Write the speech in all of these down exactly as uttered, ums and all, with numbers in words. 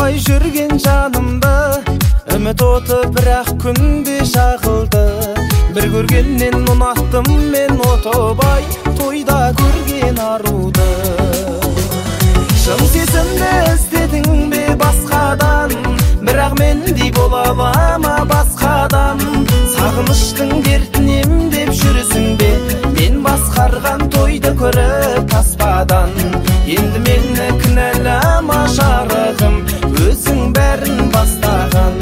сағынбай жүрген жанымды, үміт оты бірақ күнде шағылды. Бір көргеннен ұнаттым мен отобай, тойда көрген аруды. Шын сезімді іздедің бе басқадан, бірақ мендей бола ала ма басқадан? Сағыныштың дертін емдеп жүрсің бе, мен басқарған тойды көріп таспадан? Енді мені кінәлама жарығым, өзің бәрін бастаған.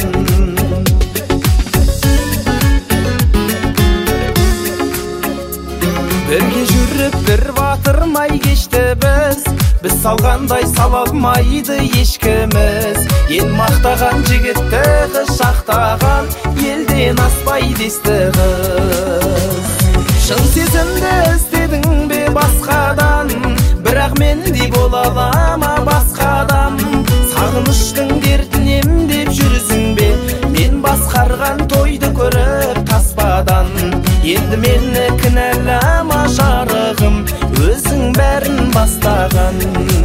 Бірге жүріп бір батырмай кешті біз, біз салғандай сала алмайды ешкіміз. Ел мақтаған жігітті қыз шақтаған, елден аспай десті қыз. Шын сезімді іздедің бе басқадан, бірақ мендей бола ала ма басқадан? Сағыныштың дертін емдеп жүрсің бе, мен басқарған тойды көріп таспадан? Енді мені кінәлама жарығым, өзің бәрін бастаған.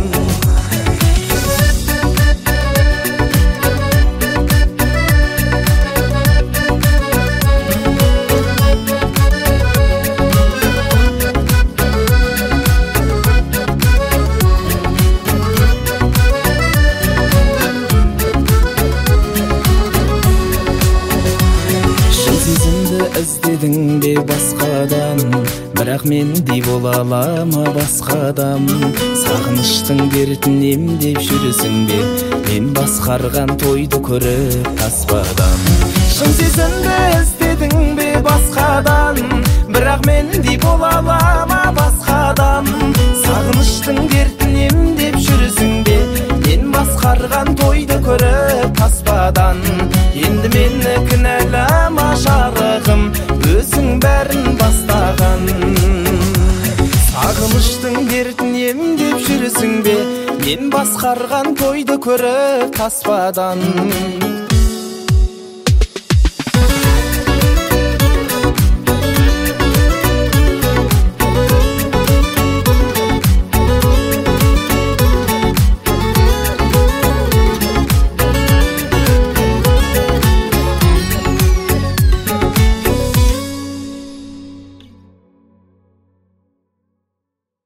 Іздедің бе басқадан, бірақ мендей бола ала ма басқадам? Сағыныштың дертін емдеп жүрсің бе, мен басқарған тойды көріп таспадан? Шын сезімді іздедің бе басқадан, бірақ мендей бола ала ма басқадам? Сағыныштың дертін емдеп жүрсің бе, мен басқарған тойды көріп таспадан? Енді мені кінәлама жарығым, өзің бәрін бастаған. Сағыныштың дертін емдеп жүрсің бе, мен басқарған тойды көріп таспадан?